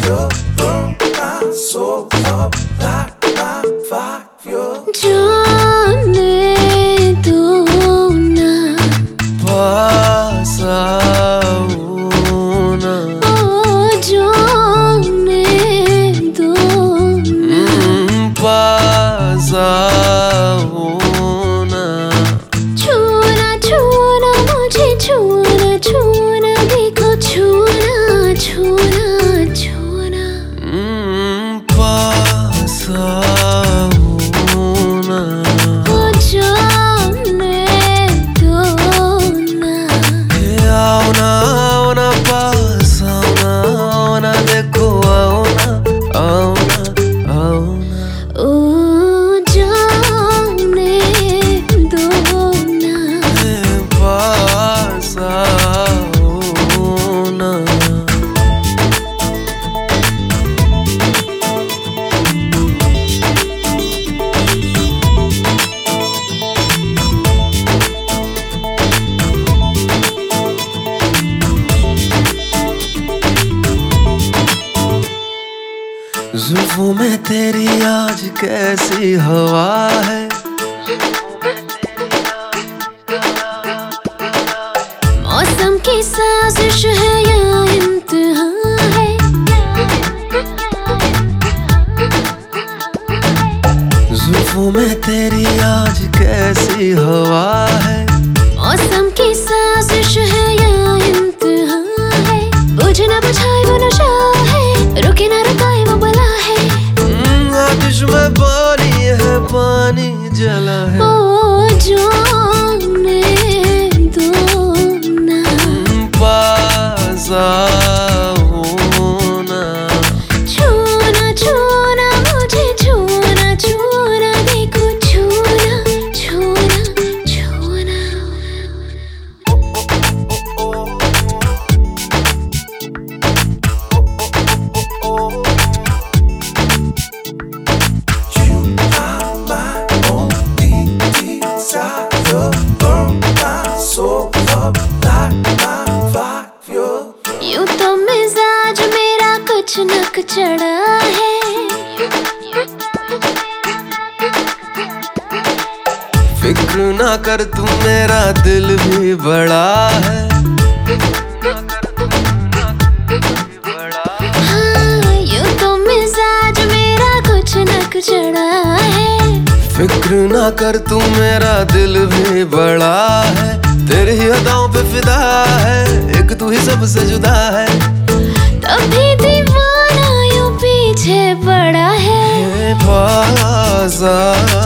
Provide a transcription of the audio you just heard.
you burn my soul up like my fire. जाने दो ना पास आओ ना, ओ जाने दो ना पास आओ ना। छूना छूना मुझे छूना छूना देखो छूना छूना छूना पास आओ ना, ओ जाने दो ना आओ ना पास आओ ना देखो आओ ना आओ ना। ओ जाने दो ना पास आओ ना। जुल्फों में तेरी आज कैसी हवा है, मौसम की साजिश है या इम्तिहान है। जुल्फों में तेरी आज कैसी हवा है, मौसम की साजिश है या इम्तिहान है। बुझे ना बुझाए वो नशा है, रुके ना रुकाए वो बला है। आतिश में पानी है, पानी जला है। ओ जाने दो ना पास आओ ना, छूना छूना मुझे छूना छूना देखो छूना छूना छूना। You are my only desire, burn my soul up like my fire. यूं तो मिजाज मेरा कुछ न कुछ चढ़ा है, फिक्र ना कर तू मेरा दिल भी बड़ा है। हाँ यूं तो मिजाज मेरा कुछ न कुछ चढ़ा है। फिक्र ना कर तू मेरा दिल भी बड़ा है। तेरी ही अदाओं पे फिदा है, एक तू ही सबसे जुदा है। तभी दीवाना यूं पीछे पड़ा है। पास आ